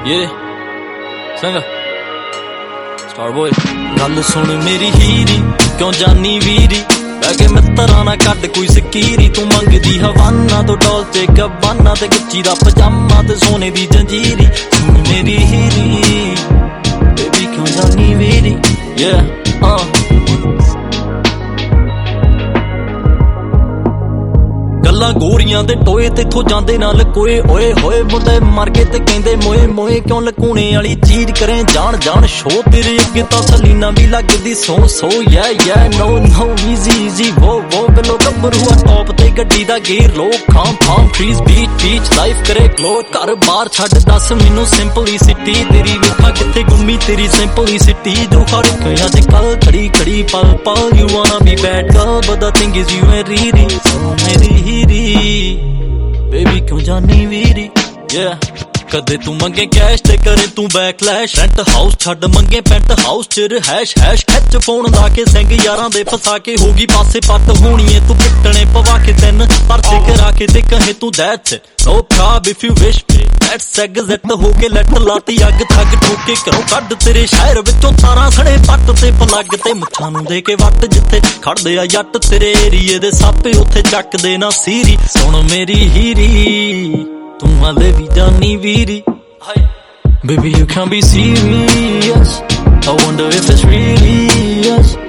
Yeah, संगा Starboy गल सुन मेरी हीरी क्यों जानी वीरी बैगे मित्तरां ना कड कोई सकीरी तू मंगदी हवाना तो डॉल्चे गब्बाना ते गुच्ची दा पजामा ते सोने दी जंजीरी सुन मेरी हीरी बेबी क्यों जानी वीरी गल्लां गोरियां दे टोए ते इथों जांदे ना लकोए ओए होए मुंडे मर गए ते कहंदे मोए मोए क्यों लकूने वाली चीज करें जान जान शो तेरे अगे तां सलीना भी लगदी सो या नो नो इजी वो बिलो गब्बरू टॉप ते गड्डी दा गेर लो खाम फाम ट्रीज बीच लाइफ करे ग्लो घर बार छड्ड दस मैनू सिंपलिसिटी तेरी वेखा किथे गुम्मी तेरी सिंपलिसिटी जो हर एक अजकल खड़ी पल you wanna be bad girl but the thing is you and ready so मेरी बेबी क्यों जानी वीरी कदे तू मंगे कैश ते करे तू बैकलैश रेंट हाउस छड्ड मंगे पेंट हाउस च हैश खिच फोन ला के सिंग यारां दे फसा के होगी पासे पट होनी है तू पिटने पवा के तिन परते करा के ते कहे तू that's it no prob if you wish me that's exit हो के लट लाती अग थग ठोके करो कड तेरे शहर विचों तारा खड़े पट ते पलग ते मुछां नूं दे के वट जिथे खड़दे आ जट तेरे एरिए दे सापे उत्थे चकदे ना सीरी सुन मेरी हीरी तू हाले भी जानी Veeri Baby you can't be serious I wonder if it's really us